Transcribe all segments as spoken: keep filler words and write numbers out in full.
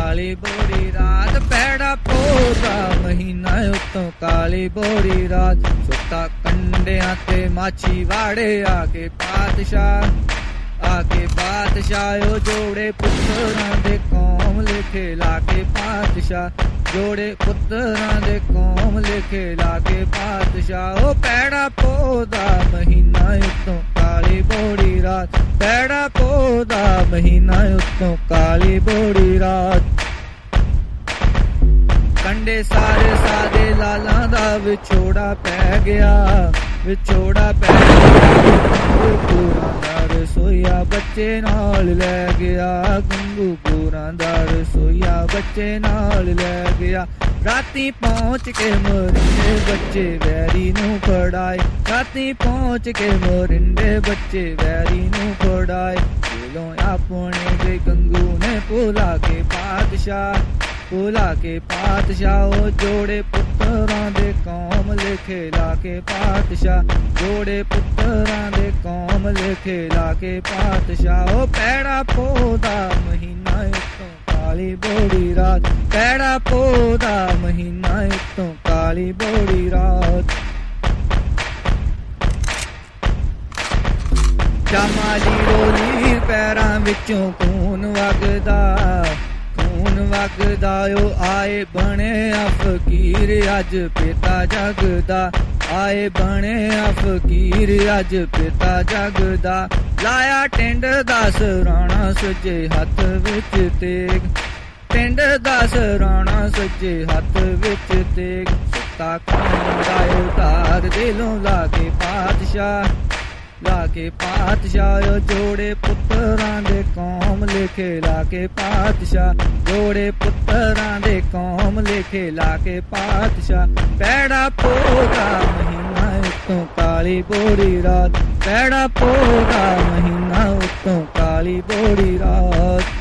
ਕਾਲੀ ਬੋੜੀ ਰਾਤ, ਪੈੜਾ ਪੋਦਾ ਮਹੀਨਾ ਉੱਤੋਂ ਕਾਲੀ ਬੋੜੀ ਰਾਤ। ਸੁੱਤਾ ਕੰਡਿਆਂ ਤੇ ਮਾਛੀ ਵਾੜੇ ਆ ਕੇ ਪਾਤਸ਼ਾਹ, ਆ ਕੇ ਪਾਤਸ਼ਾਹ ਉਹ ਜੋੜੇ ਪੁੱਤਰਾਂ ਦੇ ਕੌਮ ਲਿਖੇ ਲਾ ਕੇ ਪਾਤਸ਼ਾਹ, ਜੋੜੇ ਪੁੱਤਰਾਂ ਦੇ ਕੌਮ ਲਿਖੇ ਲਾ ਕੇ ਪਾਤਸ਼ਾਹ। ਉਹ ਪੈੜਾ ਪੋਦਾ ਮਹੀਨਾ ਉੱਤੋਂ ਕਾਲੀ ਬੋੜੀ ਰਾਤ, ਪੈੜਾ ਪੋਦਾ ਮਹੀਨਾ ਉੱਤੋਂ ਕਾਲੀ ਬੋੜੀ ਰਾਤ। ਕੰਡੇ ਸਾਰੇ ਸਾਦੇ ਲਾਲਾਂ ਦਾ ਵਿਛੋੜਾ ਪੈ ਗਿਆ, ਵਿਛੋੜਾ ਪੈ ਗਿਆ। ਪੂਰਾ ਦਾ ਰਸੋਈਆ ਬੱਚੇ ਨਾਲ ਲੈ ਗਿਆ, ਗੰਗੂ ਪੂਰਾ ਦਾ ਰਸੋਈਆ ਬੱਚੇ ਨਾਲ ਲੈ ਗਿਆ। ਰਾਤੀ ਪਹੁੰਚ ਕੇ ਮੋਰਿੰਡੇ ਬੱਚੇ ਵੈਰੀ ਨੂੰ ਫੜਾਏ, ਰਾਤੀ ਪਹੁੰਚ ਕੇ ਮੋਰਿੰਡੇ ਬੱਚੇ ਵੈਰੀ ਨੂੰ ਫੜਾਏ। ਦਿਲੋਂ ਆਪਣੇ ਦੇ ਗੰਗੂ ਨੇ ਭੁਲਾ ਕੇ ਪਾਤਸ਼ਾਹ, ਭੁਲਾ ਕੇ ਪਾਤਸ਼ਾਹ ਉਹ ਜੋੜੇ ਪੁੱਤਰਾਂ ਦੇ ਕੌਮ ਲਿਖੇ ਲਾ ਕੇ ਪਾਤਸ਼ਾਹ, ਜੋੜੇ ਪੁੱਤਰਾਂ ਦੇ ਕੌਮ ਲਿਖੇ ਲਾ ਕੇ ਪਾਤਸ਼ਾਹ। ਉਹ ਪੈੜਾ ਪੋਦਾ ਮਹੀਨਾ ਉੱਤੋਂ ਕਾਲੀ ਬੋੜੀ ਰਾਤ, ਪੈੜਾ ਪੋਦਾ ਮਹੀਨਾ ਉੱਤੋਂ ਕਾਲੀ ਬੋੜੀ ਰਾਤ। ਸ਼ਾਮਾਲੀ ਰੋਲੀ ਪੈਰਾਂ ਵਿੱਚੋਂ ਖੂਨ ਵਗਦਾ, ਖੂਨ ਵਗਦਾ। ਉਹ ਆਏ ਬਣਿਆ ਫਕੀਰ ਅੱਜ ਪਿਤਾ ਜਗਦਾ, ਆਏ ਬਣਿਆ ਫਕੀਰ ਅੱਜ ਪਿਤਾ ਜਗਦਾ। ਲਾਇਆ ਟਿੰਡ ਦਾ ਸਰਾਣਾ ਸੱਜੇ ਹੱਥ ਵਿੱਚ ਤੇਗ, ਟਿੰਡ ਦਾ ਸਰਾਣਾ ਸੱਜੇ ਹੱਥ ਵਿੱਚ ਤੇਗ। ਸੁੱਤਾ ਕੌਮ ਦਾ ਉਤਾਰ ਦਿਲੋਂ ਲਾ ਕੇ ਪਾਤਸ਼ਾਹ, ਲਾ ਕੇ ਪਾਤਸ਼ਾਹ ਉਹ ਜੋੜੇ ਪੁੱਤਰਾਂ ਦੇ ਕੌਮ ਲਿਖੇ ਲਾ ਕੇ ਪਾਤਸ਼ਾਹ, ਜੋੜੇ ਪੁੱਤਰਾਂ ਦੇ ਕੌਮ ਲਿਖੇ ਲਾ ਕੇ ਪਾਤਸ਼ਾਹ। ਪੈੜਾ ਪੋਦਾ ਮਹੀਨਾ ਉੱਤੋਂ ਕਾਲੀ ਬੋੜੀ ਰਾਤ, ਪੈੜਾ ਪੋਦਾ ਮਹੀਨਾ ਉੱਤੋਂ ਕਾਲੀ ਬੋੜੀ ਰਾਤ।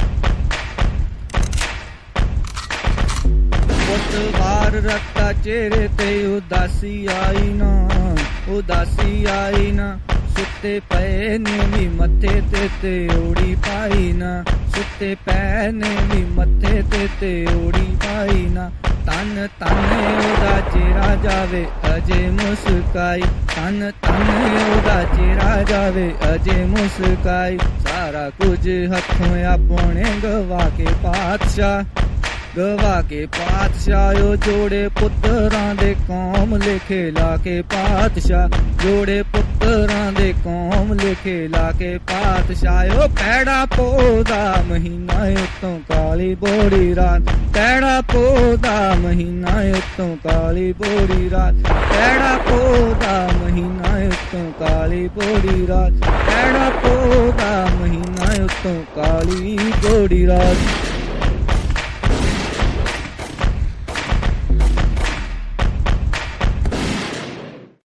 ਪੁੱਤ ਵਾਰ ਰੱਤਾ ਚਿਹਰੇ ਤੇ ਉਦਾਸੀ ਆਈ ਨਾ, ਉਦਾਸੀ ਆਈ ਨਾ। ਸੁੱਤੇ ਪਏ ਨੇ ਵੀ ਮੱਥੇ ਤੇ ਤੇਉੜੀ ਪਾਈ ਨਾ, ਸੁੱਤੇ ਪਏ ਨੇ ਵੀ ਮੱਥੇ ਤੇ ਤੇਉੜੀ ਪਾਈ ਨਾ। ਤਨ ਤਨ ਉਹਦਾ ਚਿਹਰਾ ਜਾਵੇ ਅਜੇ ਮੁਸਕਾਈ, ਤਨ ਤਨ ਉਹਦਾ ਚਿਹਰਾ ਜਾਵੇ ਅਜੇ ਮੁਸਕਾਈ। ਸਾਰਾ ਕੁਝ ਹੱਥੋਂ ਆਪਣੇ ਗਵਾ ਕੇ ਪਾਤਸ਼ਾਹ, ਗਵਾ ਕੇ ਪਾਤਸ਼ਾਹ ਉਹ ਜੋੜੇ ਪੁੱਤਰਾਂ ਦੇ ਕੌਮ ਲਿਖੇ ਲਾ ਕੇ ਪਾਤਸ਼ਾਹ, ਜੋੜੇ ਪੁੱਤਰਾਂ ਦੇ ਕੌਮ ਲਿਖੇ ਲਾ ਕੇ ਪਾਤਸ਼ਾਹ। ਉਹ ਪੈੜਾ ਪੋਦਾ ਮਹੀਨਾ ਉੱਤੋਂ ਕਾਲੀ ਬੋੜੀ ਰਾਤ, ਪੈੜਾ ਪੋਦਾ ਮਹੀਨਾ ਉੱਤੋਂ ਕਾਲੀ ਬੋੜੀ ਰਾਤ, ਪੈੜਾ ਪੋਦਾ ਮਹੀਨਾ ਉੱਤੋਂ ਕਾਲੀ ਬੋੜੀ ਰਾਤ, ਪੈੜਾ ਪੋਦਾ ਮਹੀਨਾ ਉੱਤੋਂ ਕਾਲੀ ਬੋੜੀ ਰਾਤ।